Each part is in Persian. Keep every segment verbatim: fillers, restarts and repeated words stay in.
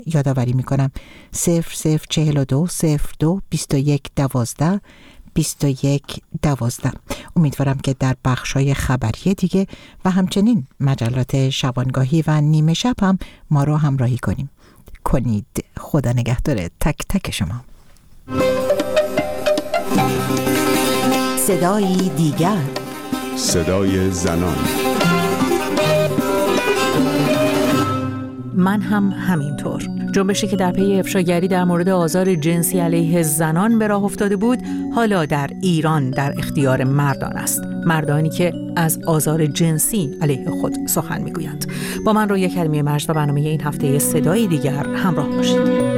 یادآوری میکنم صفر صفر چهل و دو صفر دو بیست و یک دوازده بیست و یک دوازده. امیدوارم که در بخشای خبری دیگه و همچنین مجلات شبانگاهی و نیمه شب هم ما رو همراهی کنیم کنید. خدا نگهدار تک تک شما. صدای دیگر، صدای زنان. من هم همینطور. جنبشی که در پی افشاگری در مورد آزار جنسی علیه زنان به راه افتاده بود، حالا در ایران در اختیار مردان است. مردانی که از آزار جنسی علیه خود سخن میگویند. با من رویا کریمی مجد و برنامه این هفته صدای دیگر همراه باشید.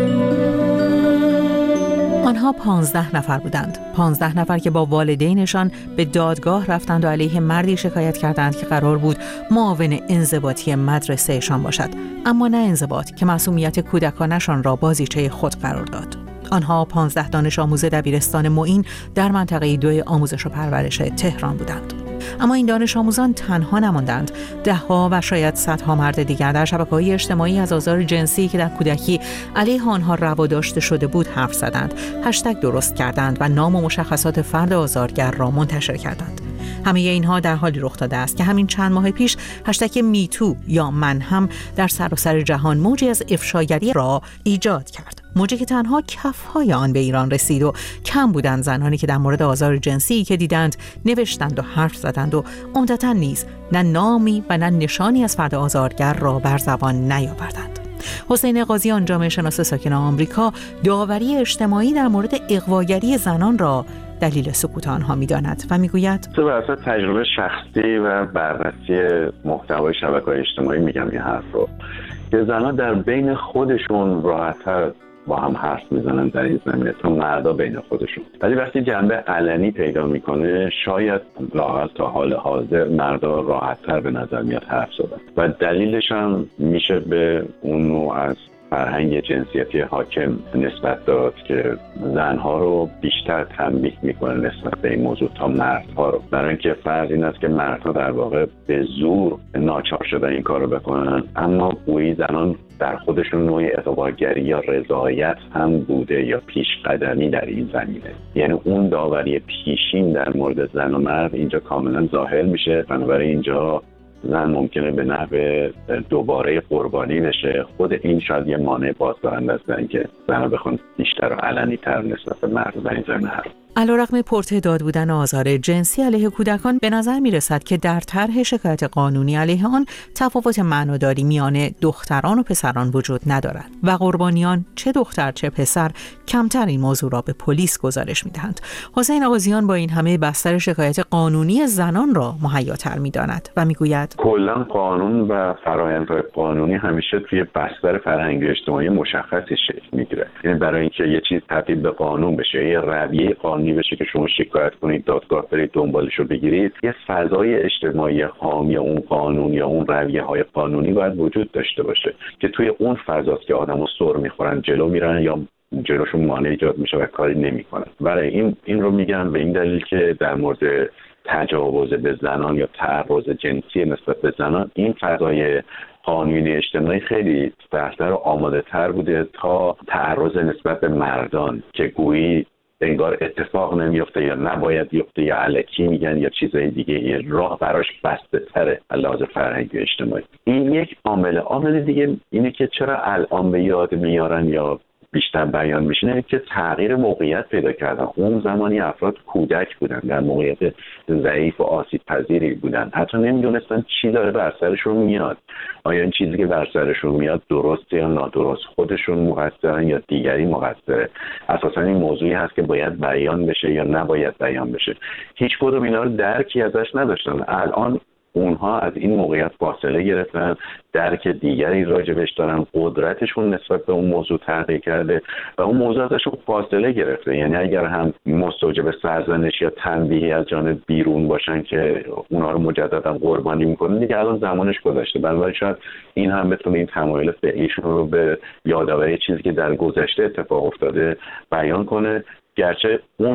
آنها پانزده نفر بودند. پانزده نفر که با والدینشان به دادگاه رفتند و علیه مردی شکایت کردند که قرار بود معاون انضباطی مدرسهشان باشد، اما نه انضباط که معصومیت کودکانشان را بازیچه خود قرار داد. آنها پانزده دانش آموز دبیرستان معین در منطقه دو آموزش و پرورش تهران بودند. اما این دانش آموزان تنها نماندند. ده ها و شاید صدها مرد دیگر در شبکه‌های اجتماعی از آزار جنسی که در کودکی علیه آنها روا داشته شده بود حرف زدند، هشتگ درست کردند و نام و مشخصات فرد آزارگر را منتشر کردند. همه اینها در حالی رخ داده است که همین چند ماه پیش هشتگ میتو یا من هم در سراسر جهان موجی از افشاگری را ایجاد کرد. موجی که تنها کفهای آن به ایران رسید و کم بودند زنانی که در مورد آزار جنسی که دیدند نوشتند و حرف زدند و عمدتاً نیز نه نامی و نه نشانی از فرد آزارگر را بر زبان نیاوردند. حسین قاضیان، جامعه شناس ساکن آمریکا، داوری اجتماعی در مورد اغواگری زنان را دلیل سکوت آنها می‌داند و می‌گوید تو واسه تجربه شخصی و بررسی محتوای شبکه‌های اجتماعی میگم این حرف رو که زنان در بین خودشون راحت‌تر با هم حرف میزنن در این زمینه تا مردا بین خودشون، ولی وقتی جنبه علنی پیدا میکنه شاید لااقل تا حال حاضر مردا راحت‌تر به نظر میاد حرف زدن و دلیلش هم میشه به اون نوع از فرهنگ جنسیتی حاکم نسبت داد که زنها رو بیشتر تنبیه میکنه نسبت به این موضوع تا مردها رو، برای اینکه فرض این است که مردها در واقع به زور ناچار شدن این کار رو بکنن، اما گویی زنان در خودشون نوعی اغواگری یا رضایت هم بوده یا پیش قدمی در این زمینه. یعنی اون داوری پیشین در مورد زن و مرد اینجا کاملا ظاهر میشه، بنابراین اینجا زن ممکنه به نحو دوباره قربانی بشه. خود این شاید یه مانع بازدارنده است اینکه زنها بخوان بیشتر و علنی تر نسبت به مرد در این زمینه حرف. علیرغم پرتعداد بودن آزار جنسی علیه کودکان، به نظر می رسد که در طرح شکایت قانونی علیه آن تفاوت معناداری میان دختران و پسران وجود ندارد و قربانیان چه دختر چه پسر کمتر این موضوع را به پلیس گزارش می دهند. حسین قاضیان با این همه بستر شکایت قانونی زنان را مهیاتر می داند و می گوید کلا قانون و فرآیندهای قانونی همیشه توی بستر فرهنگی اجتماعی مشخصی شکل میگیره. یعنی برای اینکه یه چیز تبدیل به قانون بشه، یه رویه قانونی بشه که شما شکایت کنید، دادگاه برید دنبالش رو بگیرید، یه فضای اجتماعی حامی اون قانون یا اون رویه های قانونی باید وجود داشته باشه که توی اون فضاست که آدمو سر میخورن، جلو میرن یا جلوشون مانع ایجاد میشه و کاری نمیکنن. برای این این رو میگم به این دلیل که در مورد تجاوز به زنان یا تعرض جنسی نسبت به زنان این فضای قانونی اجتماعی خیلی بهتر و آماده تر بوده تا تعرض نسبت به مردان که گویی انگار اتفاق نمیفته یا نباید بیفته یا الکی میگن یا چیزای دیگه، یه راه براش بسته تره علاوه فرهنگی اجتماعی. این یک عامل. عامل دیگه اینه که چرا الان به یاد میارن یا بیشتر بیان میشینه که تغییر موقعیت پیدا کردن. اون زمانی افراد کودک بودن، در موقعیت ضعیف و آسیب پذیری بودن، حتی نمیدونستن چی داره بر سرشون میاد، آیا این چیزی که بر سرشون میاد درسته یا نادرست، خودشون مقصرن یا دیگری مقصره. اساسا این موضوعی هست که باید بیان بشه یا نباید بیان بشه. هیچ کدوم اینا رو درکی ازش نداشتن. الان اونها از این موقعیت فاصله گرفتن، درک دیگری راجبش دارن، قدرتشون نسبت به اون موضوع تغییر کرده و اون موضوع ازشون فاصله گرفته. یعنی اگر هم مستوجب سرزنش یا تنبیهی از جانب بیرون باشن که اونها رو مجددا قربانی میکنن، دیگه الان زمانش گذشته. بنابراین شاید این هم بتونه این تمایل فعلیشون رو به یادآوری چیزی که در گذشته اتفاق افتاده بیان کنه، گرچه اون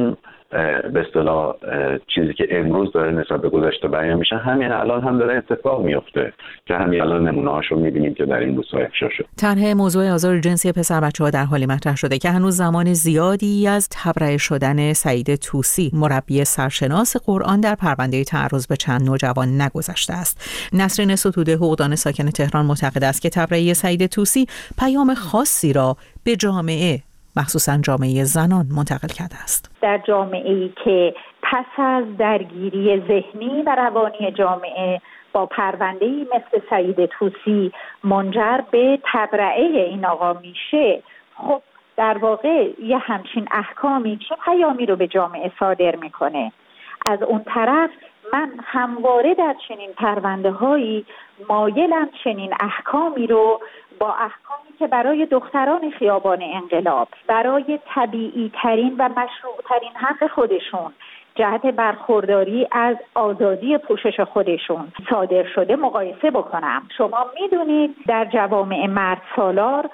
به اصطلاح چیزی که امروز داره نسبت به گذشته بیان میشه همین الان هم داره اتفاق میفته که همین الان نمونه‌هاشو می‌بینیم که در این روزها افشا شده. طرح موضوع آزار جنسی پسر بچه‌ها در حالی مطرح شده که هنوز زمان زیادی از تبرئه شدن سعید طوسی مربی سرشناس قرآن در پرونده تعرض به چند نوجوان نگذشته است. نسرین ستوده حقوقدان ساکن تهران معتقد است که تبرئه سعید طوسی پیام خاصی را به جامعه مخصوصاً جامعه زنان منتقل کرده است. در جامعه‌ای که پس از درگیری ذهنی و روانی جامعه با پرونده‌ای مثل سعید طوسی منجر به تبرئه این آقا میشه، خب در واقع یه همچین احکامی چه پیامی رو به جامعه صادر میکنه؟ از اون طرف من همواره در چنین پرونده هایی مایلم چنین احکامی رو با احکامی که برای دختران خیابان انقلاب برای طبیعی ترین و مشروع ترین حق خودشون جهت برخورداری از آزادی پوشش خودشون صادر شده مقایسه بکنم. شما میدونید در جوامع مرد سالار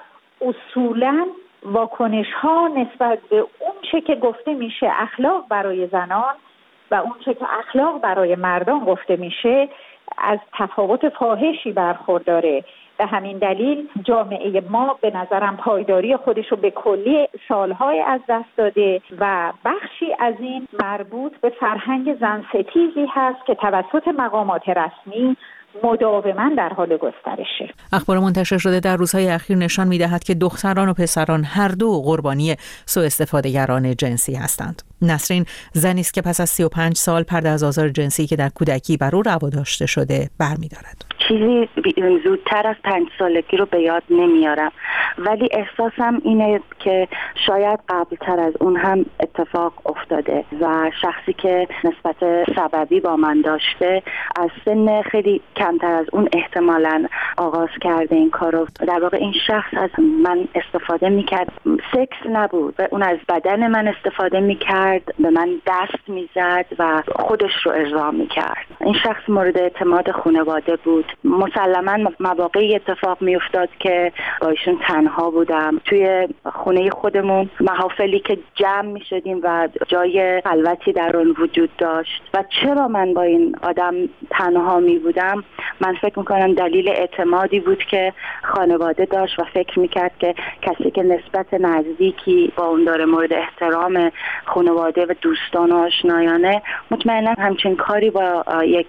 اصولاً واکنش ها نسبت به اون چه که گفته میشه اخلاق برای زنان و اون چه که اخلاق برای مردان گفته میشه از تفاوت فاحشی برخورداره. به همین دلیل جامعه ما به نظرم پایداری خودش رو به کلی سالهای از دست داده و بخشی از این مربوط به فرهنگ زنستیزی هست که توسط مقامات رسمی مداوما در حال گسترشه. اخبار منتشر شده در روزهای اخیر نشان می‌دهد که دختران و پسران هر دو قربانی سوء استفاده‌گران جنسی هستند. نسرین زنی است که پس از سی و پنج سال پرده از آزار جنسی که در کودکی بر او روا داشته شده برمی‌دارد. چیزی زودتر از پنج سالگی رو به یاد نمیارم، ولی احساسم اینه که شاید قبلتر از اون هم اتفاق افتاده و شخصی که نسبت سببی با من داشته از سن خیلی کمتر از اون احتمالاً آغاز کرده این کارو. در واقع این شخص از من استفاده میکرد، سکس نبود، اون از بدن من استفاده میکرد، به من دست میزد و خودش رو ارضا میکرد. این شخص مورد اعتماد خانواده بود. مسلماً مواقعی اتفاق میافتاد که با ایشون تنها بودم توی خونه خودمون، محافلی که جمع میشدیم و جای خلوتی در اون وجود داشت و چرا من با این آدم تنها می بودم؟ من فکر میکنم دلیل اعتمادی بود که خانواده داشت و فکر میکرد که کسی که نسبت نزدیکی با اون داره، مورد احترام خانواده و دوستان و آشنایانه، مطمئنا همچین کاری با یک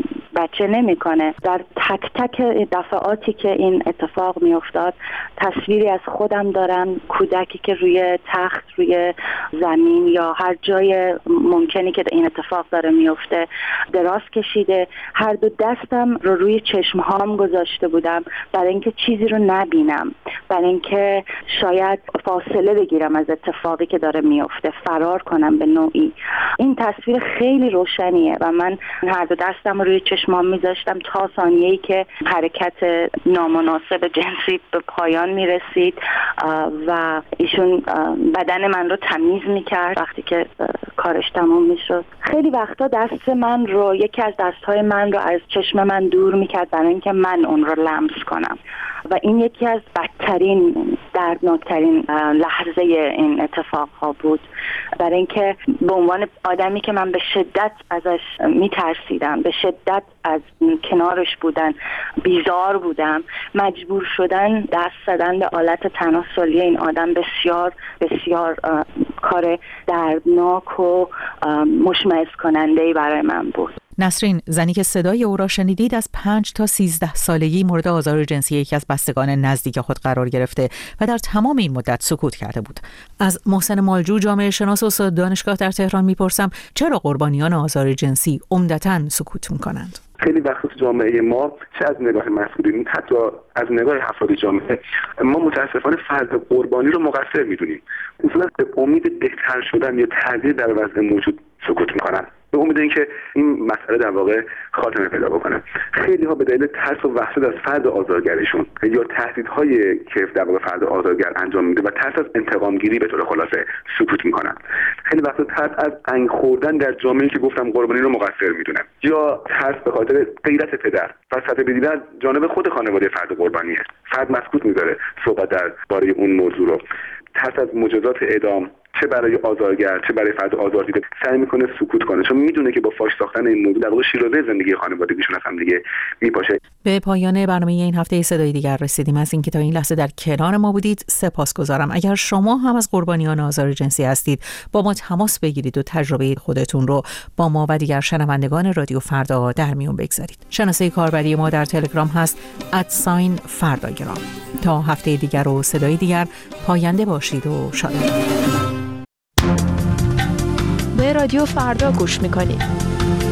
بچه نمیکنه. در تک تک دفعاتی که این اتفاق میافتاد تصویری از خودم دارم، کودکی که روی تخت، روی زمین یا هر جای ممکنی که این اتفاق داره میفته دراز کشیده، هر دو دستم رو روی چشمهام گذاشته بودم برای اینکه چیزی رو نبینم، برای اینکه شاید فاصله بگیرم از اتفاقی که داره میفته، فرار کنم به نوعی. این تصویر خیلی روشنیه و من هر دو دستم رو روی چشمام میذاشتم تا ثانیه‌ای که حرکت نامناسب جنسی به پایان میرسید و ایشون بدن من رو تمیز میکرد. وقتی که کارش تمام میشد خیلی وقتا دست من رو، یکی از دستهای من رو از چشم من دور میکرد برای اینکه من اون رو لمس کنم و این یکی از بدترین، دردناکترین لحظه این اتفاق ها بود، برای اینکه به عنوان آدمی که من به شدت ازش میترسیدم، به شدت از کنارش بودن بیزار بودم، مجبور شدن دست زدن به آلت تناسلی این آدم بسیار بسیار کار دردناک و مشمئز کننده‌ای برای من بود. نسرین، زنی که صدای او را شنیدید، از پنج تا سیزده سالگی مورد آزار جنسی یکی از بستگان نزدیک خود قرار گرفته و در تمام این مدت سکوت کرده بود. از محسن مالجو، جامعه شناس و استاد دانشگاه در تهران میپرسم چرا قربانیان آزار جنسی عمدتاً سکوت میکنند؟ خیلی وقت تو جامعه ما، چه از نگاه مسئولین حتی از نگاه افراد جامعه، ما متاسفانه فرد قربانی رو مقصر میدونیم. اصولا به امید بهتر شدن یا تغییر در وضع موجود سکوت میکنن، به امید اینکه این مسئله در واقع خاتمه پیدا بکنه. خیلی ها به دلیل ترس و وحشت از فرد آزارگرشون یا تهدیدهای که در واقع فرد آزارگر انجام میده و ترس از انتقام گیری به طور خلاصه سکوت میکنن. خیلی وقتا ترس از انگ خوردن در جامعه‌ای که گفتم قربانی رو مقصر میدونن، یا ترس به خاطر غیرت پدر و سطح بدیدن جانب خود خانواده فرد قربانیه. فرد مسکوت میذاره صحبت در باره اون موضوع رو. ترس از مجازات اعدام، چه برای آزارگر چه برای فرد آزاردیده سعی میکنه سکوت کنه، چون میدونه که با فاش ساختن این موضوع در واقع شیرازه زندگی خانوادگیشون هم دیگه میپاشه. به پایان برنامه این هفته صدای دیگر رسیدیم. از اینکه تا این لحظه در کنار ما بودید سپاسگزارم. اگر شما هم از قربانیان آزار جنسی هستید با ما تماس بگیرید و تجربه خودتون رو با ما و دیگر شنوندگان رادیو فردا در میون بگذارید. شناسه کاربری ما در تلگرام هست ادساین فرداگرام. تا هفته دیگر و صدای دیگر پاینده باشید و شاد. به رادیو فردا گوش میکنید.